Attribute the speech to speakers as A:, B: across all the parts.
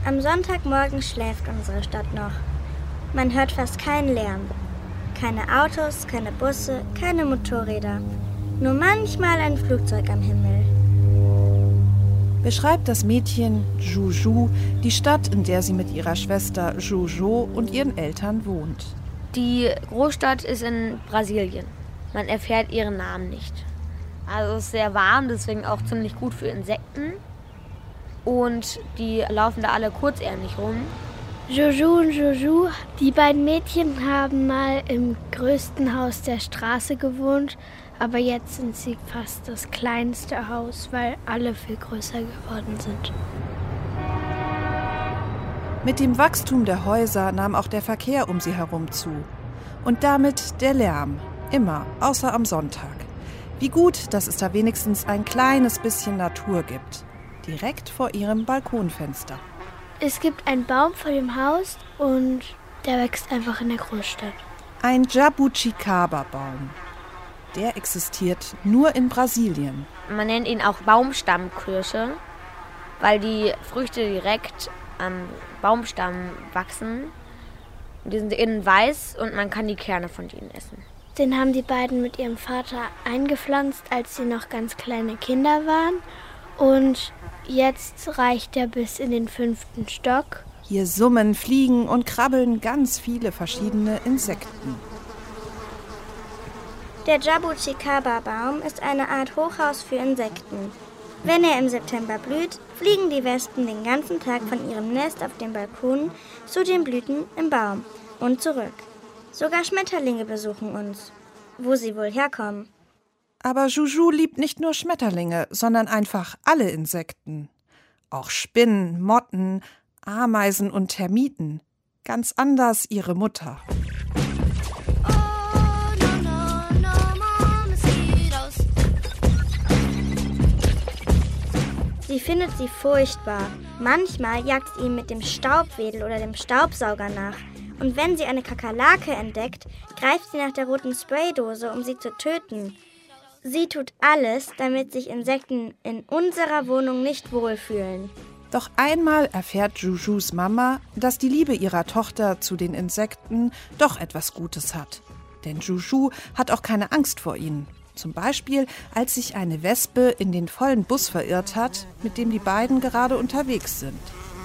A: Am Sonntagmorgen schläft unsere Stadt noch. Man hört fast keinen Lärm. Keine Autos, keine Busse, keine Motorräder. Nur manchmal ein Flugzeug am Himmel.
B: Beschreibt das Mädchen Juju die Stadt, in der sie mit ihrer Schwester Jojo und ihren Eltern wohnt.
C: Die Großstadt ist in Brasilien. Man erfährt ihren Namen nicht. Also es ist sehr warm, deswegen auch ziemlich gut für Insekten. Und die laufen da alle kurzärmlich rum.
D: Jojo und Jojo, die beiden Mädchen haben mal im größten Haus der Straße gewohnt, aber jetzt sind sie fast das kleinste Haus, weil alle viel größer geworden sind.
B: Mit dem Wachstum der Häuser nahm auch der Verkehr um sie herum zu. Und damit der Lärm, immer, außer am Sonntag. Wie gut, dass es da wenigstens ein kleines bisschen Natur gibt, direkt vor ihrem Balkonfenster.
D: Es gibt einen Baum vor dem Haus und der wächst einfach in der Großstadt.
B: Ein Jabuticaba-Baum. Der existiert nur in Brasilien.
C: Man nennt ihn auch Baumstammkirsche, weil die Früchte direkt am Baumstamm wachsen. Die sind innen weiß und man kann die Kerne von denen essen.
D: Den haben die beiden mit ihrem Vater eingepflanzt, als sie noch ganz kleine Kinder waren. Und jetzt reicht er bis in den 5. Stock.
B: Hier summen, fliegen und krabbeln ganz viele verschiedene Insekten.
A: Der Jabuticaba-Baum ist eine Art Hochhaus für Insekten. Wenn er im September blüht, fliegen die Wespen den ganzen Tag von ihrem Nest auf dem Balkon zu den Blüten im Baum und zurück. Sogar Schmetterlinge besuchen uns. Wo sie wohl herkommen?
B: Aber Juju liebt nicht nur Schmetterlinge, sondern einfach alle Insekten. Auch Spinnen, Motten, Ameisen und Termiten. Ganz anders ihre Mutter.
A: Sie findet sie furchtbar. Manchmal jagt sie ihm mit dem Staubwedel oder dem Staubsauger nach. Und wenn sie eine Kakerlake entdeckt, greift sie nach der roten Spraydose, um sie zu töten. Sie tut alles, damit sich Insekten in unserer Wohnung nicht wohlfühlen.
B: Doch einmal erfährt Jujus Mama, dass die Liebe ihrer Tochter zu den Insekten doch etwas Gutes hat. Denn Juju hat auch keine Angst vor ihnen. Zum Beispiel, als sich eine Wespe in den vollen Bus verirrt hat, mit dem die beiden gerade unterwegs sind.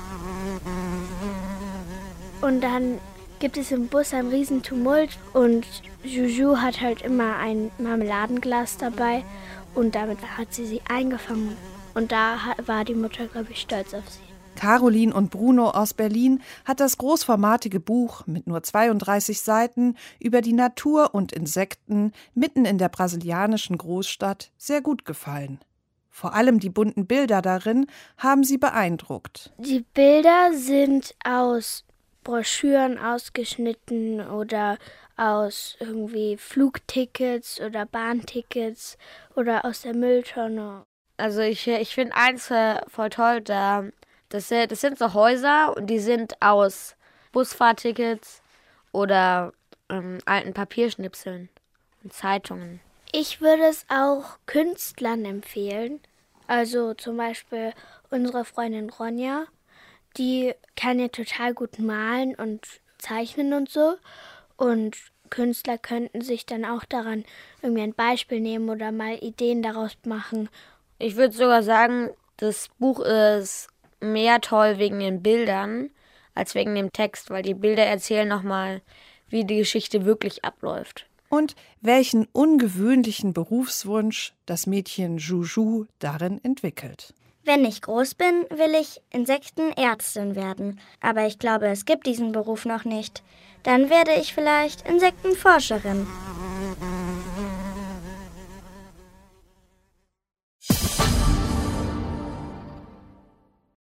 D: Und dann gibt es im Bus einen riesen Tumult und Juju hat halt immer ein Marmeladenglas dabei und damit hat sie eingefangen. Und da war die Mutter, glaube ich, stolz auf sie.
B: Caroline und Bruno aus Berlin hat das großformatige Buch mit nur 32 Seiten über die Natur und Insekten mitten in der brasilianischen Großstadt sehr gut gefallen. Vor allem die bunten Bilder darin haben sie beeindruckt.
D: Die Bilder sind aus Broschüren ausgeschnitten oder aus irgendwie Flugtickets oder Bahntickets oder aus der Mülltonne.
C: Also ich finde eins voll toll, das sind so Häuser und die sind aus Busfahrtickets oder alten Papierschnipseln und Zeitungen.
D: Ich würde es auch Künstlern empfehlen. Also zum Beispiel unsere Freundin Ronja, die kann ja total gut malen und zeichnen und so. Und Künstler könnten sich dann auch daran irgendwie ein Beispiel nehmen oder mal Ideen daraus machen.
C: Ich würde sogar sagen, das Buch ist mehr toll wegen den Bildern als wegen dem Text, weil die Bilder erzählen nochmal, wie die Geschichte wirklich abläuft.
B: Und welchen ungewöhnlichen Berufswunsch das Mädchen Juju darin entwickelt.
A: Wenn ich groß bin, will ich Insektenärztin werden. Aber ich glaube, es gibt diesen Beruf noch nicht. Dann werde ich vielleicht Insektenforscherin.